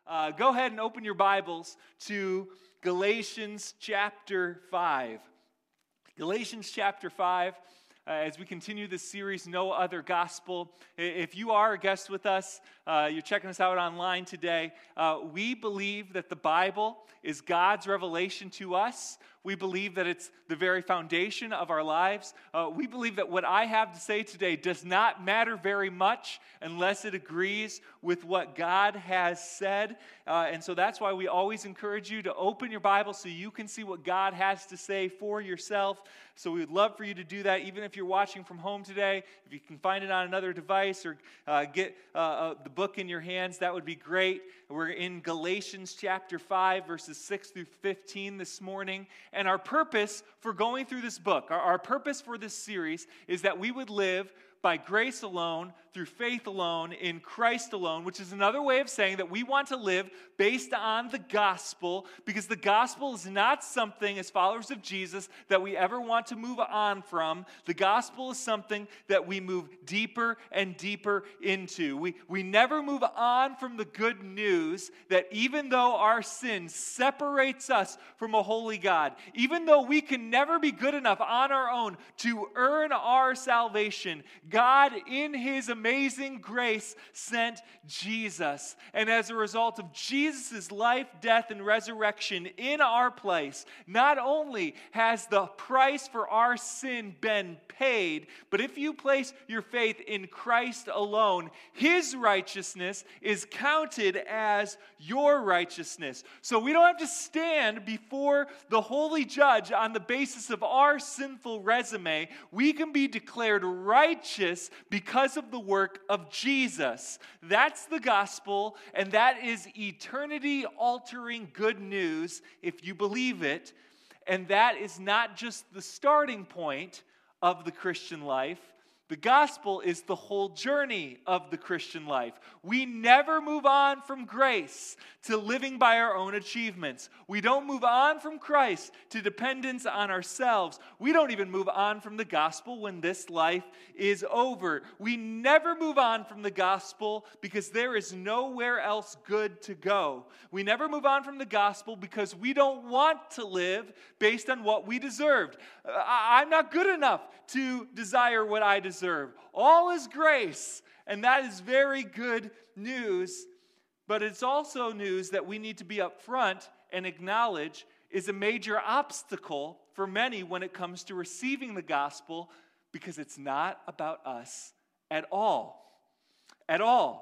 Go ahead and open your Bibles to Galatians chapter 5. Galatians chapter 5, as we continue this series, No Other Gospel. If you are a guest with us, you're checking us out online today, we believe that the Bible is God's revelation to us. We believe that it's the very foundation of our lives. We believe that what I have to say today does not matter very much unless it agrees with what God has said. And so that's why we always encourage you to open your Bible so you can see what God has to say for yourself. So we would love for you to do that, even if you're watching from home today. If you can find it on another device or get the book in your hands, that would be great. We're in Galatians chapter 5, verses 6 through 15 this morning. And our purpose for going through this book, our purpose for this series, is that we would live by grace alone, through faith alone, in Christ alone, which is another way of saying that we want to live based on the gospel, because the gospel is not something, as followers of Jesus, that we ever want to move on from. The gospel is something that we move deeper and deeper into. We never move on from the good news that even though our sin separates us from a holy God, even though we can never be good enough on our own to earn our salvation, God, in His amazing grace, sent Jesus. And as a result of Jesus' life, death, and resurrection in our place, not only has the price for our sin been paid, but if you place your faith in Christ alone, His righteousness is counted as your righteousness. So we don't have to stand before the holy judge on the basis of our sinful resume. We can be declared righteous because of the work of Jesus. That's the gospel, and that is eternity-altering good news if you believe it. And that is not just the starting point of the Christian life. The gospel is the whole journey of the Christian life. We never move on from grace to living by our own achievements. We don't move on from Christ to dependence on ourselves. We don't even move on from the gospel when this life is over. We never move on from the gospel because there is nowhere else good to go. We never move on from the gospel because we don't want to live based on what we deserved. I'm not good enough to desire what I deserve. All is grace, and that is very good news, but it's also news that we need to be upfront and acknowledge is a major obstacle for many when it comes to receiving the gospel, because it's not about us at all. At all.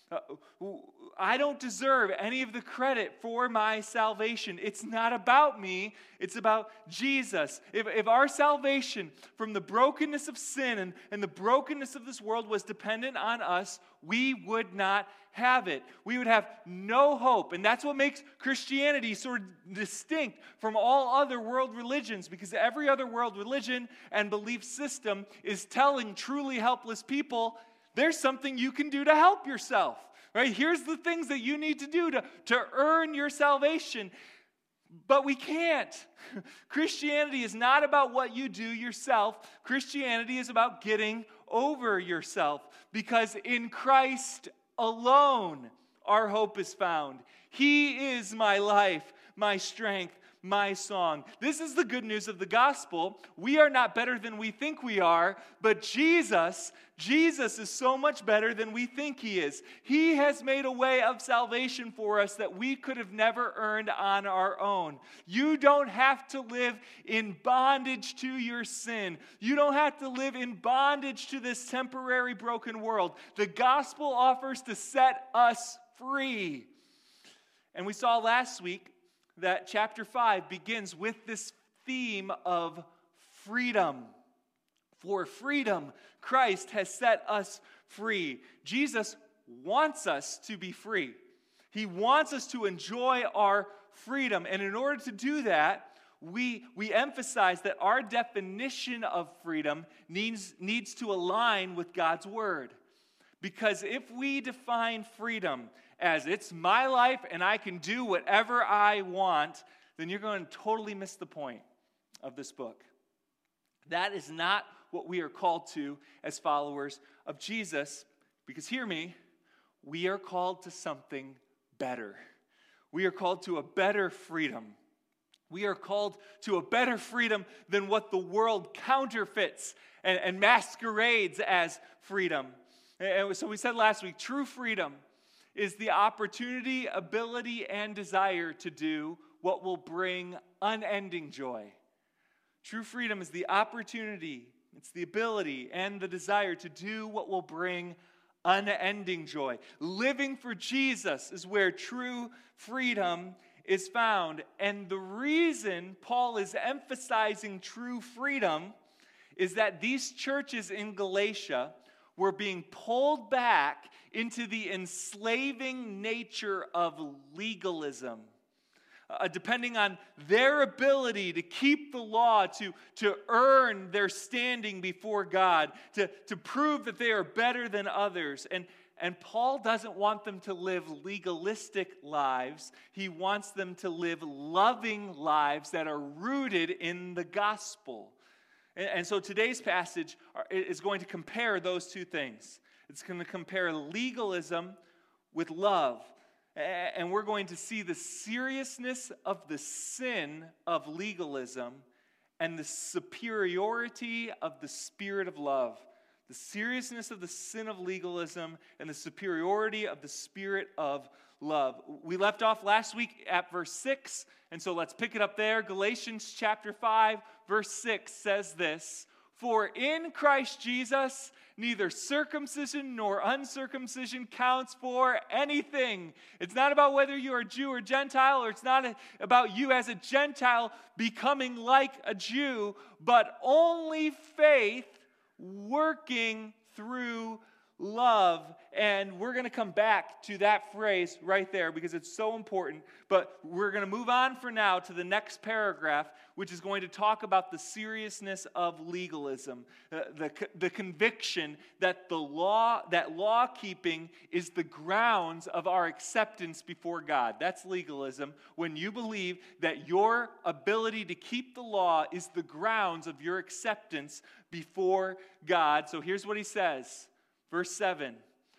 I don't deserve any of the credit for my salvation. It's not about me. It's about Jesus. If our salvation from the brokenness of sin and the brokenness of this world was dependent on us, we would not have it. We would have no hope. And that's what makes Christianity sort of distinct from all other world religions, because every other world religion and belief system is telling truly helpless people, there's something you can do to help yourself, right? Here's the things that you need to do to earn your salvation. But we can't. Christianity is not about what you do yourself. Christianity is about getting over yourself, because in Christ alone our hope is found. He is my life, my strength, my song. This is the good news of the gospel. We are not better than we think we are, but Jesus is so much better than we think He is. He has made a way of salvation for us that we could have never earned on our own. You don't have to live in bondage to your sin. You don't have to live in bondage to this temporary broken world. The gospel offers to set us free. And we saw last week that chapter 5 begins with this theme of freedom. For freedom, Christ has set us free. Jesus wants us to be free. He wants us to enjoy our freedom. And in order to do that, we emphasize that our definition of freedom needs to align with God's word. Because if we define freedom as it's my life and I can do whatever I want, then you're going to totally miss the point of this book. That is not what we are called to as followers of Jesus, because hear me, we are called to something better. We are called to a better freedom. We are called to a better freedom than what the world counterfeits and masquerades as freedom. And so we said last week, true freedom is the opportunity, ability, and desire to do what will bring unending joy. True freedom is the opportunity, it's the ability, and the desire to do what will bring unending joy. Living for Jesus is where true freedom is found. And the reason Paul is emphasizing true freedom is that these churches in Galatia were being pulled back into the enslaving nature of legalism. Depending on their ability to keep the law, to earn their standing before God, to prove that they are better than others. And Paul doesn't want them to live legalistic lives. He wants them to live loving lives that are rooted in the gospel. And so today's passage is going to compare those two things. It's going to compare legalism with love. And we're going to see the seriousness of the sin of legalism and the superiority of the spirit of love. The seriousness of the sin of legalism and the superiority of the spirit of love. We left off last week at verse 6, and so let's pick it up there. Galatians chapter 5, verse 6 says this, "For in Christ Jesus, neither circumcision nor uncircumcision counts for anything." It's not about whether you are Jew or Gentile, or it's not about you as a Gentile becoming like a Jew, but only faith working through love. And we're going to come back to that phrase right there because it's so important. But we're going to move on for now to the next paragraph, which is going to talk about the seriousness of legalism, the conviction that law keeping is the grounds of our acceptance before God. That's legalism. When you believe that your ability to keep the law is the grounds of your acceptance before God. So here's what he says. Verse 7,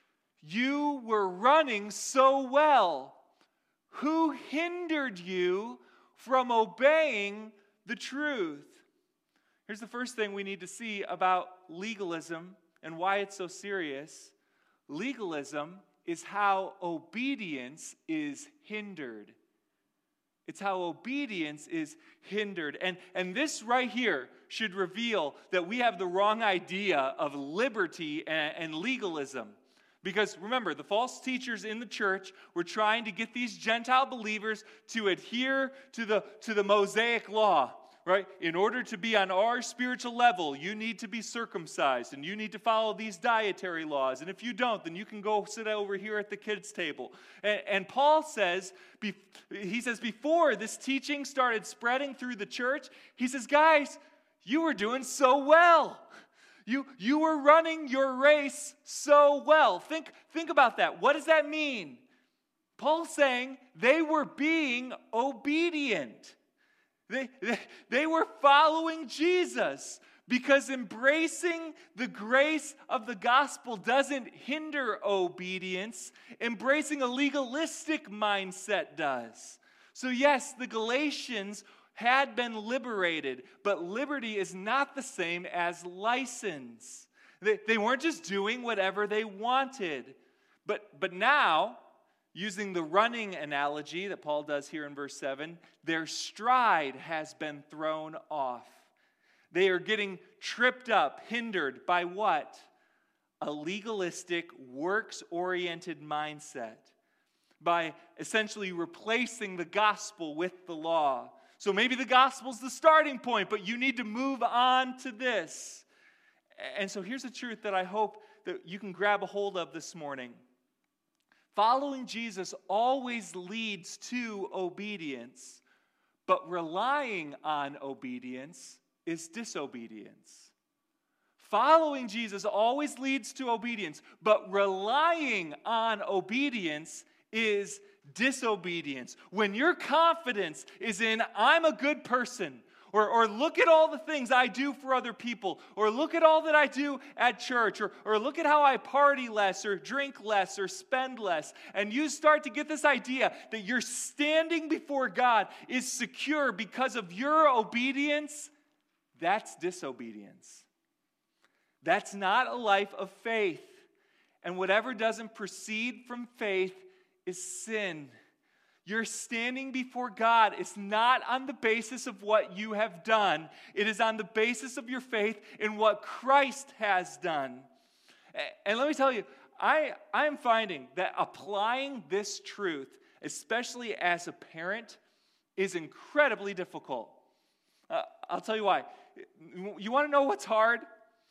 "You were running so well. Who hindered you from obeying the truth?" Here's the first thing we need to see about legalism and why it's so serious. Legalism is how obedience is hindered. It's how obedience is hindered. And this right here should reveal that we have the wrong idea of liberty and legalism. Because remember, the false teachers in the church were trying to get these Gentile believers to adhere to the Mosaic law. Right? In order to be on our spiritual level, you need to be circumcised and you need to follow these dietary laws. And if you don't, then you can go sit over here at the kids' table. And Paul says, before this teaching started spreading through the church, he says, guys, you were doing so well. You were running your race so well. Think about that. What does that mean? Paul's saying they were being obedient. They were following Jesus because embracing the grace of the gospel doesn't hinder obedience. Embracing a legalistic mindset does. So yes, the Galatians had been liberated, but liberty is not the same as license. They weren't just doing whatever they wanted. But now, using the running analogy that Paul does here in verse 7, their stride has been thrown off. They are getting tripped up, hindered by what? A legalistic, works-oriented mindset. By essentially replacing the gospel with the law. So maybe the gospel's the starting point, but you need to move on to this. And so here's the truth that I hope that you can grab a hold of this morning. Following Jesus always leads to obedience, but relying on obedience is disobedience. Following Jesus always leads to obedience, but relying on obedience is disobedience. When your confidence is in, I'm a good person, Or look at all the things I do for other people. Or look at all that I do at church. Or look at how I party less or drink less or spend less. And you start to get this idea that your standing before God is secure because of your obedience. That's disobedience. That's not a life of faith. And whatever doesn't proceed from faith is sin. Your standing before God is not on the basis of what you have done. It is on the basis of your faith in what Christ has done. And let me tell you, I am finding that applying this truth, especially as a parent, is incredibly difficult. I'll tell you why. You want to know what's hard?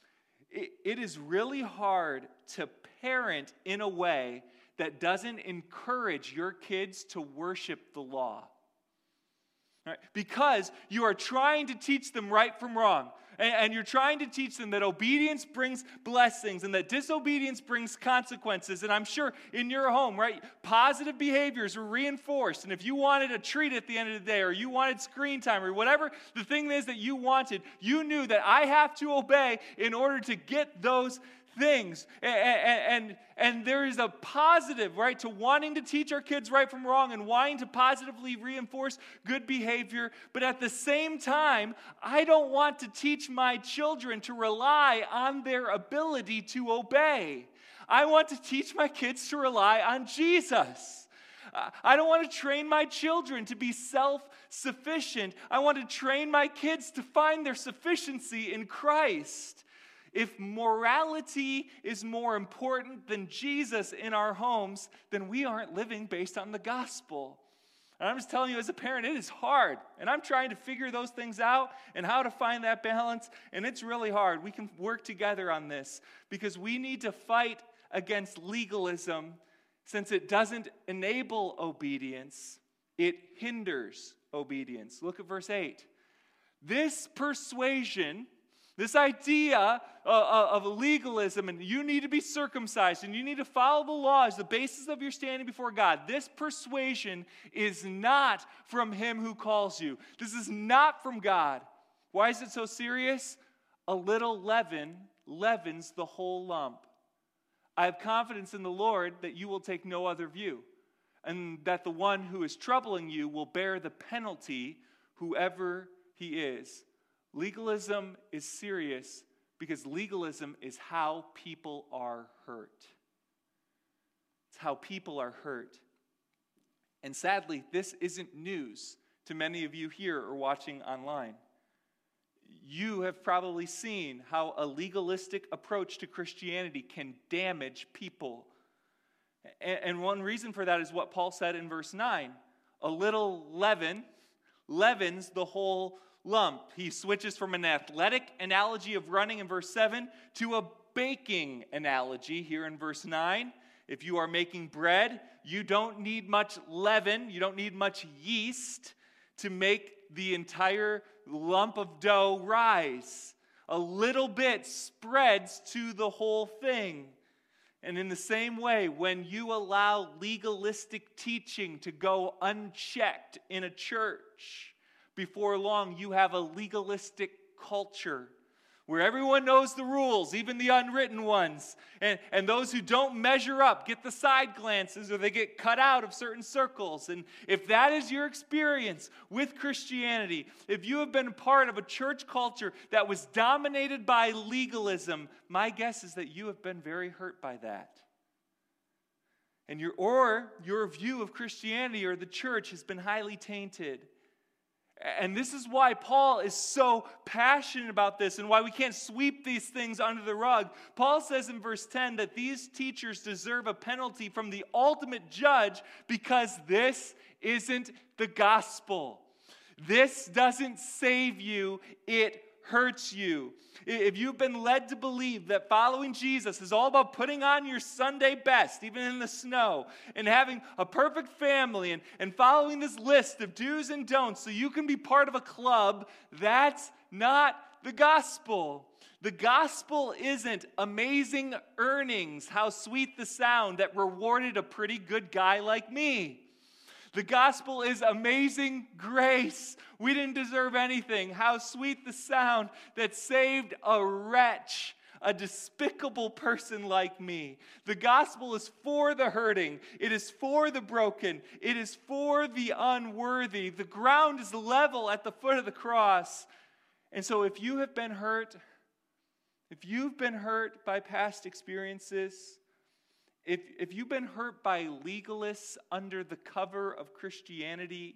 It is really hard to parent in a way that doesn't encourage your kids to worship the law. Right? Because you are trying to teach them right from wrong. And you're trying to teach them that obedience brings blessings and that disobedience brings consequences. And I'm sure in your home, right, positive behaviors were reinforced. And if you wanted a treat at the end of the day or you wanted screen time or whatever the thing is that you wanted, you knew that I have to obey in order to get those things. And there is a positive, right, to wanting to teach our kids right from wrong and wanting to positively reinforce good behavior. But at the same time, I don't want to teach my children to rely on their ability to obey. I want to teach my kids to rely on Jesus. I don't want to train my children to be self-sufficient. I want to train my kids to find their sufficiency in Christ. If morality is more important than Jesus in our homes, then we aren't living based on the gospel. And I'm just telling you, as a parent, it is hard. And I'm trying to figure those things out and how to find that balance. And it's really hard. We can work together on this because we need to fight against legalism. Since it doesn't enable obedience, it hinders obedience. Look at verse 8. This persuasion, this idea of legalism, and you need to be circumcised, and you need to follow the law as the basis of your standing before God. This persuasion is not from him who calls you. This is not from God. Why is it so serious? A little leaven leavens the whole lump. I have confidence in the Lord that you will take no other view, and that the one who is troubling you will bear the penalty, whoever he is. Legalism is serious because legalism is how people are hurt. It's how people are hurt. And sadly, this isn't news to many of you here or watching online. You have probably seen how a legalistic approach to Christianity can damage people. And one reason for that is what Paul said in verse 9. A little leaven leavens the whole lump. He switches from an athletic analogy of running in verse 7 to a baking analogy here in verse 9. If you are making bread, you don't need much leaven, you don't need much yeast to make the entire lump of dough rise. A little bit spreads to the whole thing. And in the same way, when you allow legalistic teaching to go unchecked in a church, before long you have a legalistic culture where everyone knows the rules, even the unwritten ones. And those who don't measure up get the side glances or they get cut out of certain circles. And if that is your experience with Christianity, if you have been a part of a church culture that was dominated by legalism, my guess is that you have been very hurt by that. And your view of Christianity or the church has been highly tainted. And this is why Paul is so passionate about this and why we can't sweep these things under the rug. Paul says in verse 10 that these teachers deserve a penalty from the ultimate judge because this isn't the gospel. This doesn't save you, it hurts you. If you've been led to believe that following Jesus is all about putting on your Sunday best, even in the snow, and having a perfect family, and following this list of do's and don'ts so you can be part of a club, that's not the gospel. The gospel isn't amazing earnings, how sweet the sound that rewarded a pretty good guy like me. The gospel is amazing grace. We didn't deserve anything. How sweet the sound that saved a wretch, a despicable person like me. The gospel is for the hurting. It is for the broken. It is for the unworthy. The ground is level at the foot of the cross. And so if you have been hurt, if you've been hurt by past experiences, if you've been hurt by legalists under the cover of Christianity,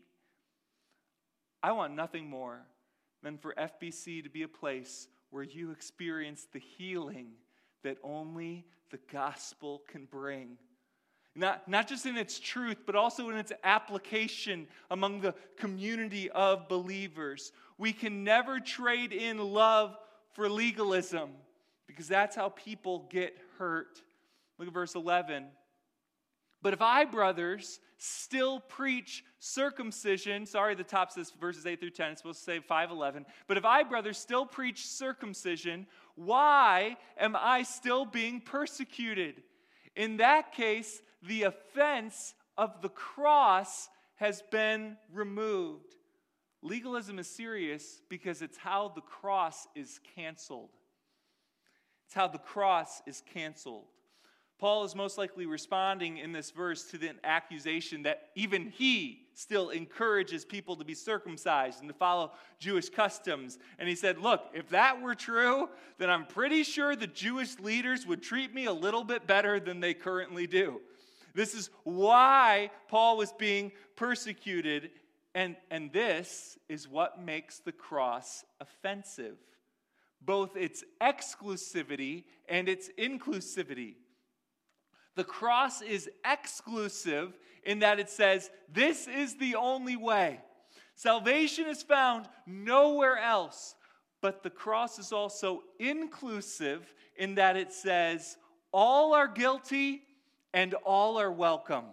I want nothing more than for FBC to be a place where you experience the healing that only the gospel can bring. Not just in its truth, but also in its application among the community of believers. We can never trade in love for legalism, because that's how people get hurt. Look at verse 11. But if I, brothers, still preach circumcision, sorry, the top says verses 8 through 10, it's supposed to say 5:11. But if I, brothers, still preach circumcision, why am I still being persecuted? In that case, the offense of the cross has been removed. Legalism is serious because it's how the cross is canceled. It's how the cross is canceled. Paul is most likely responding in this verse to the accusation that even he still encourages people to be circumcised and to follow Jewish customs. And he said, look, if that were true, then I'm pretty sure the Jewish leaders would treat me a little bit better than they currently do. This is why Paul was being persecuted, and this is what makes the cross offensive. Both its exclusivity and its inclusivity. The cross is exclusive in that it says, this is the only way. Salvation is found nowhere else. But the cross is also inclusive in that it says, all are guilty and all are welcome.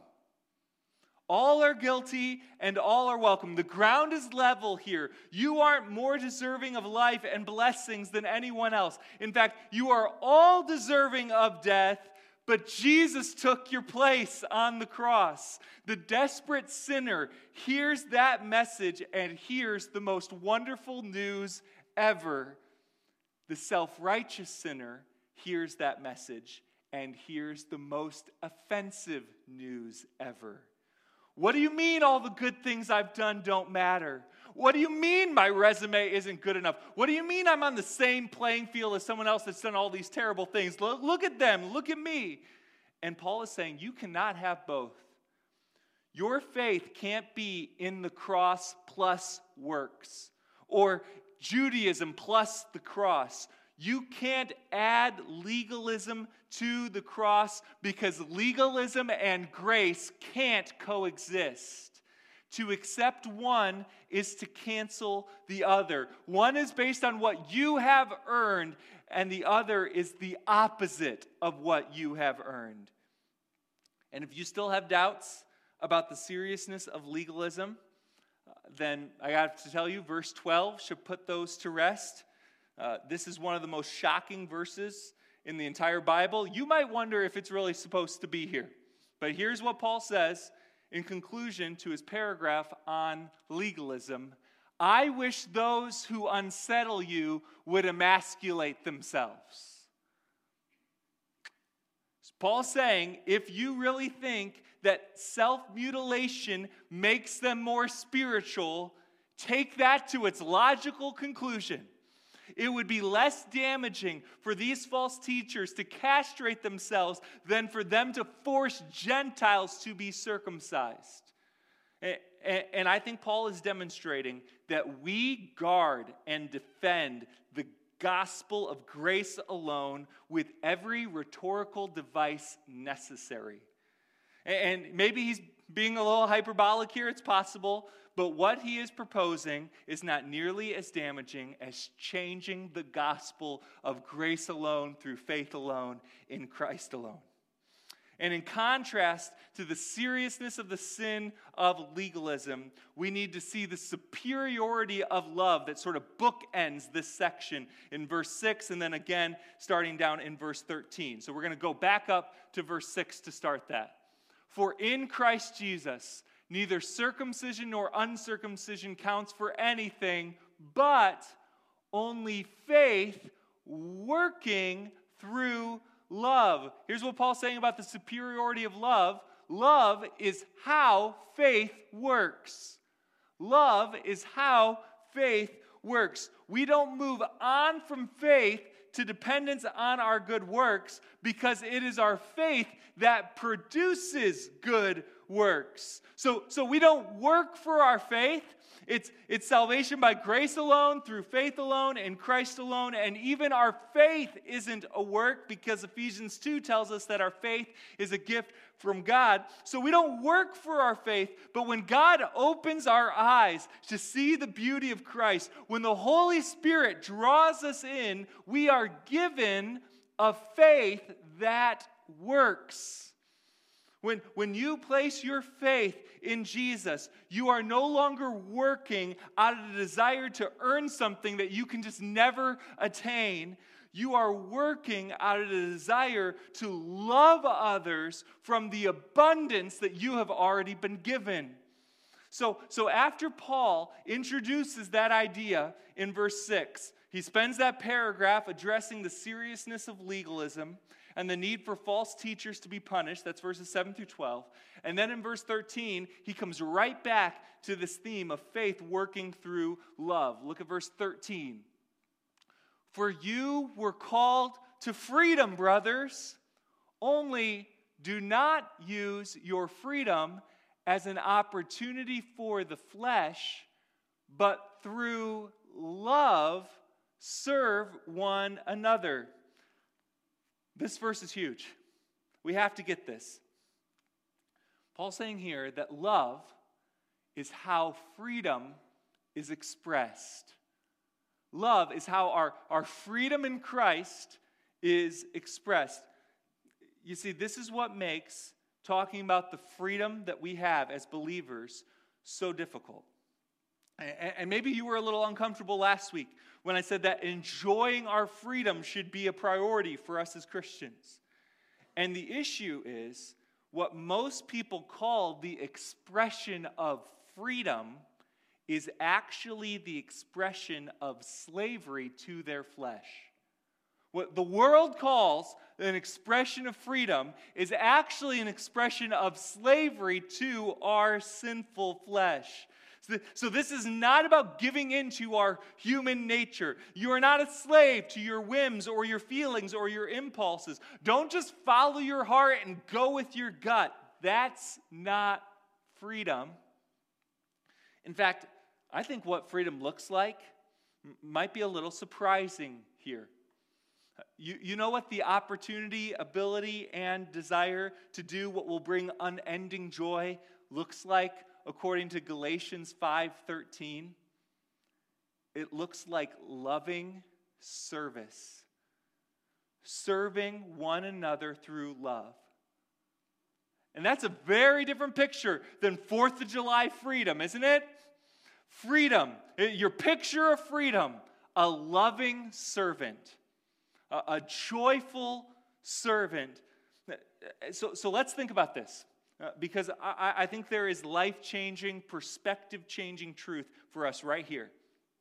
All are guilty and all are welcome. The ground is level here. You aren't more deserving of life and blessings than anyone else. In fact, you are all deserving of death, but Jesus took your place on the cross. The desperate sinner hears that message and hears the most wonderful news ever. The self-righteous sinner hears that message and hears the most offensive news ever. What do you mean all the good things I've done don't matter? What do you mean my resume isn't good enough? What do you mean I'm on the same playing field as someone else that's done all these terrible things? Look at them. Look at me. And Paul is saying you cannot have both. Your faith can't be in the cross plus works, or Judaism plus the cross. You can't add legalism to the cross because legalism and grace can't coexist. To accept one is to cancel the other. One is based on what you have earned, and the other is the opposite of what you have earned. And if you still have doubts about the seriousness of legalism, then I have to tell you, verse 12 should put those to rest. This is one of the most shocking verses in the entire Bible. You might wonder if it's really supposed to be here. But here's what Paul says in conclusion to his paragraph on legalism. I wish those who unsettle you would emasculate themselves. Paul's saying, if you really think that self-mutilation makes them more spiritual, take that to its logical conclusion. It would be less damaging for these false teachers to castrate themselves than for them to force Gentiles to be circumcised. And I think Paul is demonstrating that we guard and defend the gospel of grace alone with every rhetorical device necessary. And maybe he's being a little hyperbolic here, it's possible, but what he is proposing is not nearly as damaging as changing the gospel of grace alone through faith alone in Christ alone. And in contrast to the seriousness of the sin of legalism, we need to see the superiority of love that sort of bookends this section in verse 6 and then again starting down in verse 13. So we're going to go back up to verse 6 to start that. For in Christ Jesus, Neither circumcision nor uncircumcision counts for anything, but only faith working through love. Here's what Paul's saying about the superiority of love. Love is how faith works. Love is how faith works. We don't move on from faith to dependence on our good works because it is our faith that produces good works. So we don't work for our faith. It's salvation by grace alone, through faith alone, in Christ alone. And even our faith isn't a work because Ephesians 2 tells us that our faith is a gift from God. So we don't work for our faith, but when God opens our eyes to see the beauty of Christ, when the Holy Spirit draws us in, we are given a faith that works. When you place your faith in Jesus, you are no longer working out of the desire to earn something that you can just never attain. You are working out of the desire to love others from the abundance that you have already been given. So after Paul introduces that idea in verse 6, he spends that paragraph addressing the seriousness of legalism and the need for false teachers to be punished. That's verses 7 through 12. And then in verse 13, he comes right back to this theme of faith working through love. Look at verse 13. For you were called to freedom, brothers. Only do not use your freedom as an opportunity for the flesh, but through love serve one another. This verse is huge. We have to get this. Paul's saying here that love is how freedom is expressed. Love is how our freedom in Christ is expressed. You see, this is what makes talking about the freedom that we have as believers so difficult. And maybe you were a little uncomfortable last week when I said that enjoying our freedom should be a priority for us as Christians. And the issue is what most people call the expression of freedom is actually the expression of slavery to their flesh. What the world calls an expression of freedom is actually an expression of slavery to our sinful flesh. So this is not about giving in to our human nature. You are not a slave to your whims or your feelings or your impulses. Don't just follow your heart and go with your gut. That's not freedom. In fact, I think what freedom looks like might be a little surprising here. You know what the opportunity, ability, and desire to do what will bring unending joy looks like according to Galatians 5:13? It looks like loving service. Serving one another through love. And that's a very different picture than 4th of July freedom, isn't it? Freedom, your picture of freedom, a loving servant, a joyful servant. So let's think about this, because I think there is life-changing, perspective-changing truth for us right here.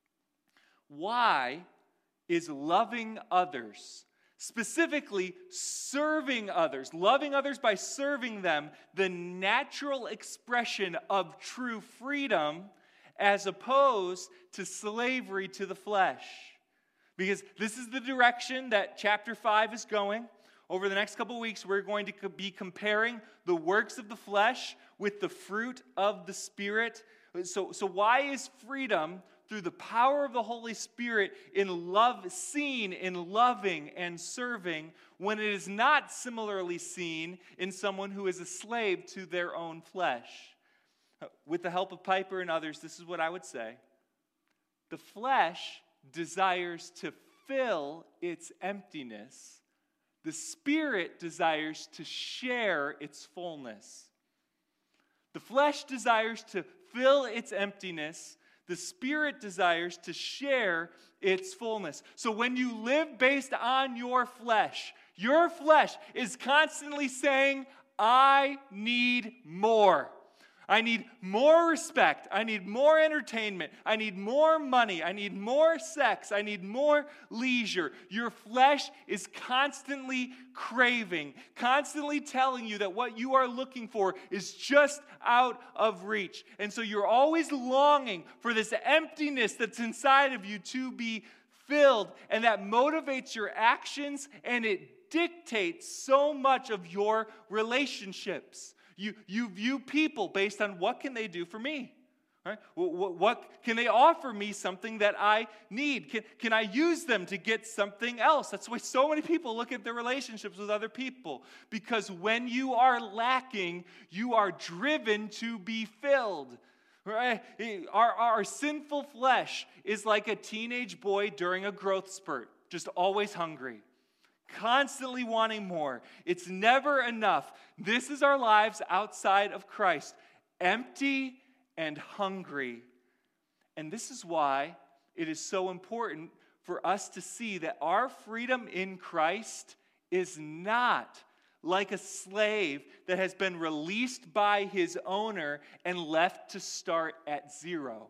Why is loving others, specifically serving others, loving others by serving them, the natural expression of true freedom as opposed to slavery to the flesh? Because this is the direction that chapter 5 is going. Over the next couple of weeks, we're going to be comparing the works of the flesh with the fruit of the Spirit. So why is freedom through the power of the Holy Spirit in love seen in loving and serving when it is not similarly seen in someone who is a slave to their own flesh? With the help of Piper and others, this is what I would say. The flesh desires to fill its emptiness. The Spirit desires to share its fullness. The flesh desires to fill its emptiness. The Spirit desires to share its fullness. So when you live based on your flesh is constantly saying, I need more. I need more respect. I need more entertainment. I need more money. I need more sex. I need more leisure. Your flesh is constantly craving, constantly telling you that what you are looking for is just out of reach. And so you're always longing for this emptiness that's inside of you to be filled, and that motivates your actions, and it dictates so much of your relationships. You view people based on what can they do for me? Right? What can they offer me something that I need? Can I use them to get something else? That's why so many people look at their relationships with other people. Because when you are lacking, you are driven to be filled. Right? Our sinful flesh is like a teenage boy during a growth spurt, just always hungry. Constantly wanting more. It's never enough. This is our lives outside of Christ. Empty and hungry. And this is why it is so important for us to see that our freedom in Christ is not like a slave that has been released by his owner and left to start at zero.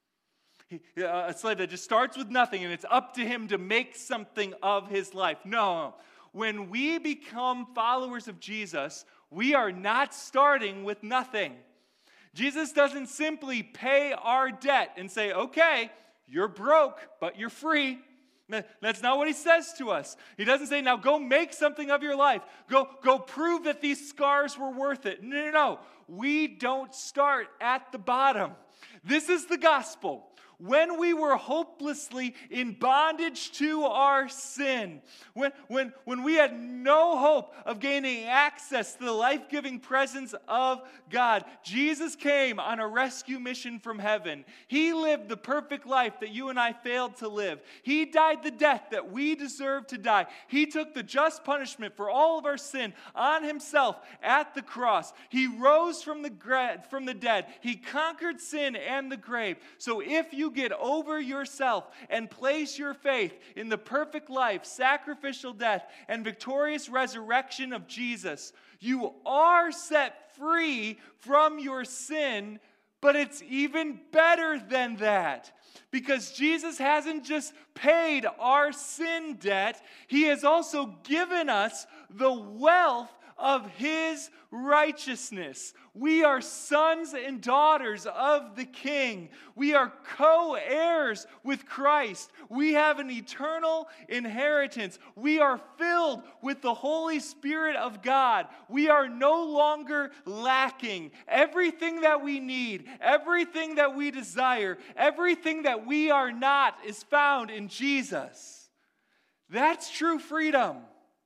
A slave that just starts with nothing and it's up to him to make something of his life. No. When we become followers of Jesus, we are not starting with nothing. Jesus doesn't simply pay our debt and say, okay, you're broke, but you're free. That's not what he says to us. He doesn't say, now go make something of your life. Go prove that these scars were worth it. No. We don't start at the bottom. This is the gospel. When we were hopelessly in bondage to our sin, when we had no hope of gaining access to the life-giving presence of God, Jesus came on a rescue mission from heaven. He lived the perfect life that you and I failed to live. He died the death that we deserve to die. He took the just punishment for all of our sin on himself at the cross. He rose from the dead. He conquered sin and the grave. So if you get over yourself and place your faith in the perfect life, sacrificial death, and victorious resurrection of Jesus, you are set free from your sin, but it's even better than that. Because Jesus hasn't just paid our sin debt, he has also given us the wealth of his righteousness. We are sons and daughters of the King. We are co-heirs with Christ. We have an eternal inheritance. We are filled with the Holy Spirit of God. We are no longer lacking. Everything that we need, everything that we desire, everything that we are not is found in Jesus. That's true freedom.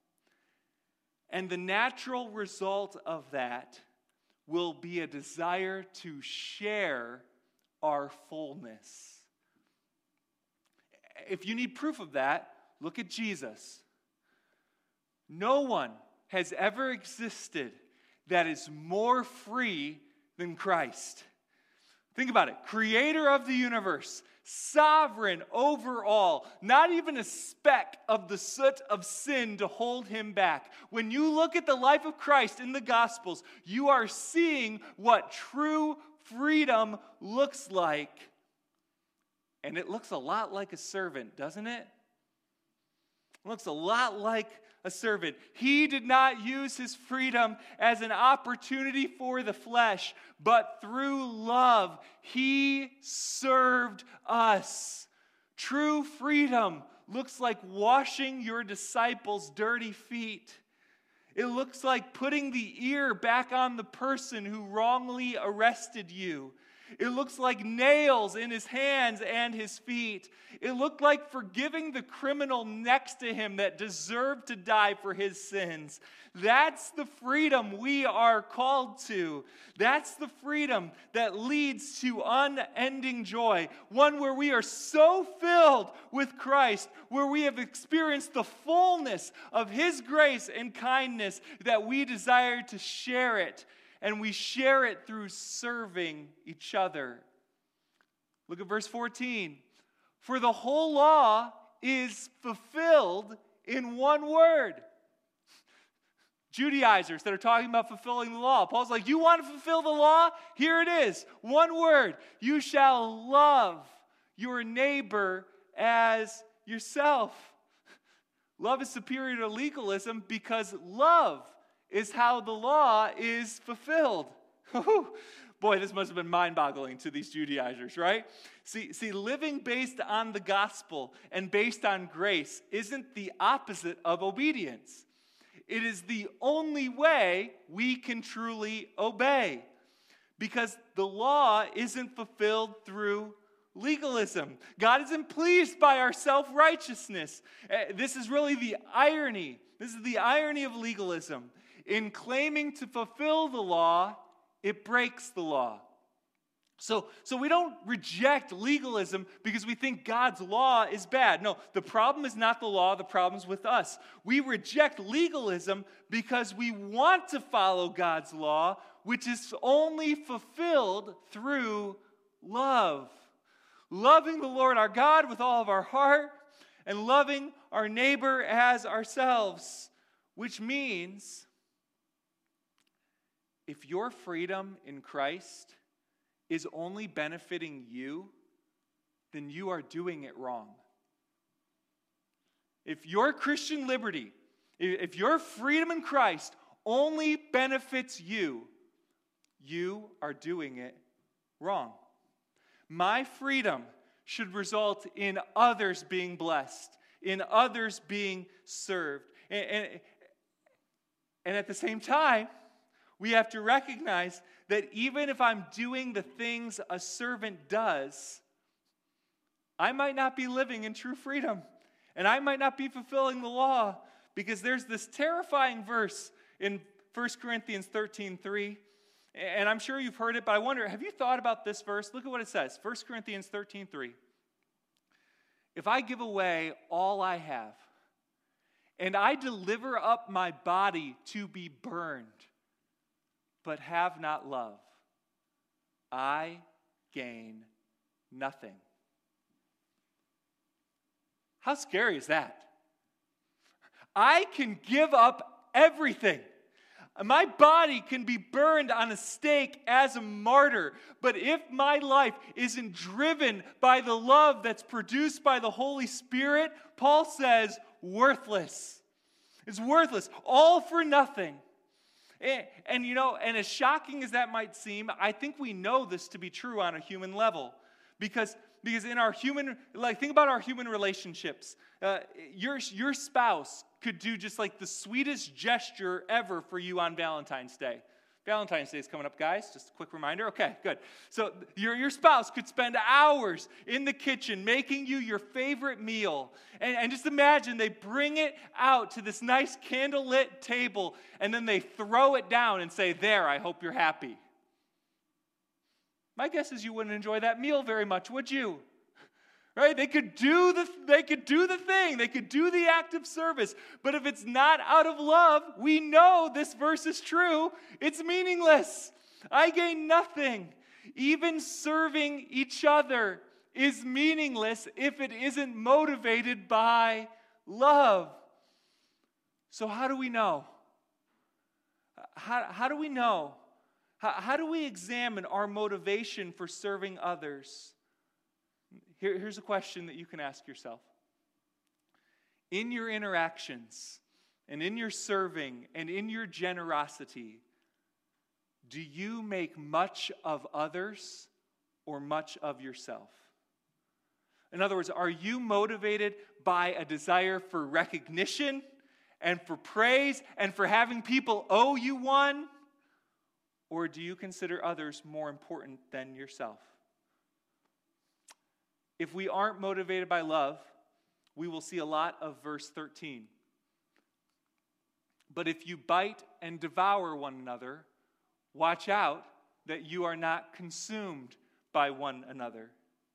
And the natural result of that will be a desire to share our fullness. If you need proof of that, look at Jesus. No one has ever existed that is more free than Christ. Think about it. Creator of the universe, sovereign over all, not even a speck of the soot of sin to hold him back. When you look at the life of Christ in the Gospels, you are seeing what true freedom looks like. And it looks a lot like a servant, doesn't it? It looks a lot like a servant. He did not use his freedom as an opportunity for the flesh, but through love, he served us. True freedom looks like washing your disciples' dirty feet. It looks like putting the ear back on the person who wrongly arrested you. It looks like nails in his hands and his feet. It looked like forgiving the criminal next to him that deserved to die for his sins. That's the freedom we are called to. That's the freedom that leads to unending joy. One where we are so filled with Christ, where we have experienced the fullness of his grace and kindness that we desire to share it. And we share it through serving each other. Look at verse 14. For the whole law is fulfilled in one word. Judaizers that are talking about fulfilling the law. Paul's like, you want to fulfill the law? Here it is. One word. You shall love your neighbor as yourself. Love is superior to legalism because love is how the law is fulfilled. Boy, this must have been mind-boggling to these Judaizers, right? See, living based on the gospel and based on grace isn't the opposite of obedience. It is the only way we can truly obey, because the law isn't fulfilled through legalism. God isn't pleased by our self-righteousness. This is really the irony. This is the irony of legalism. In claiming to fulfill the law, it breaks the law. So we don't reject legalism because we think God's law is bad. No, the problem is not the law, the problem's with us. We reject legalism because we want to follow God's law, which is only fulfilled through love. Loving the Lord our God with all of our heart and loving our neighbor as ourselves, which means if your freedom in Christ is only benefiting you, then you are doing it wrong. If your Christian liberty, if your freedom in Christ only benefits you, you are doing it wrong. My freedom should result in others being blessed, in others being served. And at the same time, we have to recognize that even if I'm doing the things a servant does, I might not be living in true freedom. And I might not be fulfilling the law, because there's this terrifying verse in 1 Corinthians 13:3. And I'm sure you've heard it, but I wonder, have you thought about this verse? Look at what it says, 1 Corinthians 13:3. If I give away all I have, and I deliver up my body to be burned, but have not love, I gain nothing. How scary is that? I can give up everything. My body can be burned on a stake as a martyr, but if my life isn't driven by the love that's produced by the Holy Spirit, Paul says, worthless. It's worthless, all for nothing. And as shocking as that might seem, I think we know this to be true on a human level. Because in our human, think about our human relationships. Your spouse could do just like the sweetest gesture ever for you on Valentine's Day. Valentine's Day is coming up, guys. Just a quick reminder. Okay, good. So your spouse could spend hours in the kitchen making you your favorite meal. And just imagine they bring it out to this nice candlelit table, and then they throw it down and say, "There, I hope you're happy." My guess is you wouldn't enjoy that meal very much, would you? Right? They could do the thing, they could do the act of service, but if it's not out of love, we know this verse is true, it's meaningless. I gain nothing. Even serving each other is meaningless if it isn't motivated by love. So how do we know? How do we know? How do we examine our motivation for serving others? Here's a question that you can ask yourself. In your interactions, and in your serving, and in your generosity, do you make much of others or much of yourself? In other words, are you motivated by a desire for recognition and for praise and for having people owe you one? Or do you consider others more important than yourself? If we aren't motivated by love, we will see a lot of verse 13. But if you bite and devour one another, watch out that you are not consumed by one another.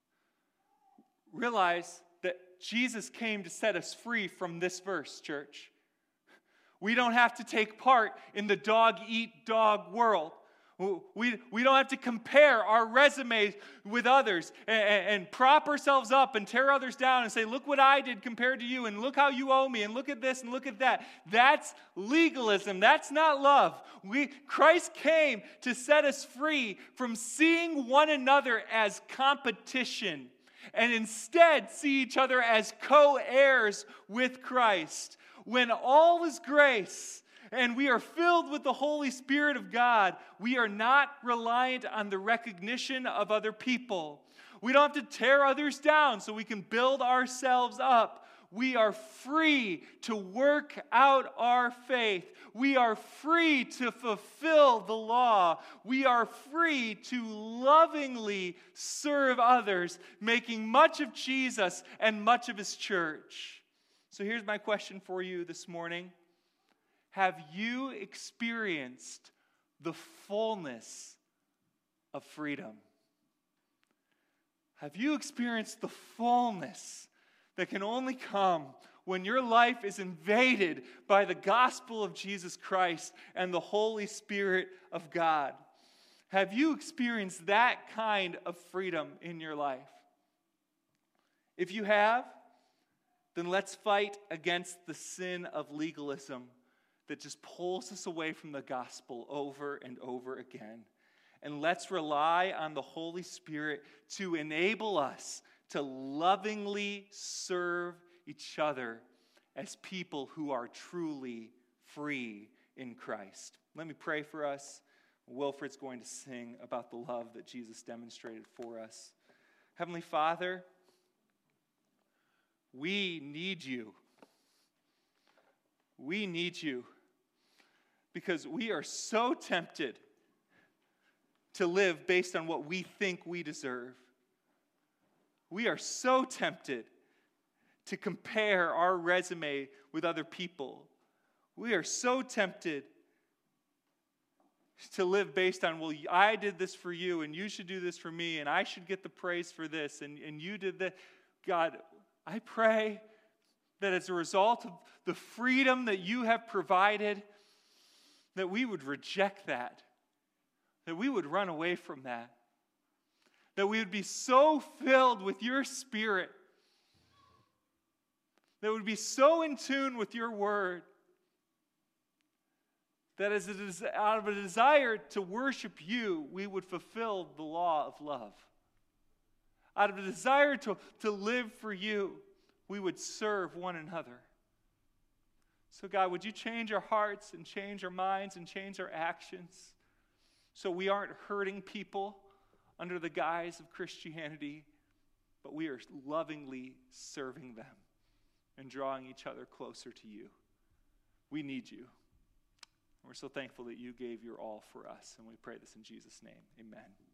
Realize that Jesus came to set us free from this verse, church. We don't have to take part in the dog-eat-dog world. We don't have to compare our resumes with others and prop ourselves up and tear others down and say, look what I did compared to you, and look how you owe me, and look at this and look at that. That's legalism. That's not love. Christ came to set us free from seeing one another as competition and instead see each other as co-heirs with Christ. When all is grace, and we are filled with the Holy Spirit of God, we are not reliant on the recognition of other people. We don't have to tear others down so we can build ourselves up. We are free to work out our faith. We are free to fulfill the law. We are free to lovingly serve others, making much of Jesus and much of his church. So here's my question for you this morning. Have you experienced the fullness of freedom? Have you experienced the fullness that can only come when your life is invaded by the gospel of Jesus Christ and the Holy Spirit of God? Have you experienced that kind of freedom in your life? If you have, then let's fight against the sin of legalism that just pulls us away from the gospel over and over again. And let's rely on the Holy Spirit to enable us to lovingly serve each other as people who are truly free in Christ. Let me pray for us. Wilfred's going to sing about the love that Jesus demonstrated for us. Heavenly Father, we need you. We need you because we are so tempted to live based on what we think we deserve. We are so tempted to compare our resume with other people. We are so tempted to live based on, well, I did this for you, and you should do this for me, and I should get the praise for this, and you did that. God, I pray that as a result of the freedom that you have provided, that we would reject that we would run away from that we would be so filled with your Spirit, that would be so in tune with your word, that as it is out of a desire to worship you, we would fulfill the law of love. Out of a desire to live for you, we would serve one another. So God, would you change our hearts and change our minds and change our actions so we aren't hurting people under the guise of Christianity, but we are lovingly serving them and drawing each other closer to you. We need you. We're so thankful that you gave your all for us, and we pray this in Jesus' name. Amen.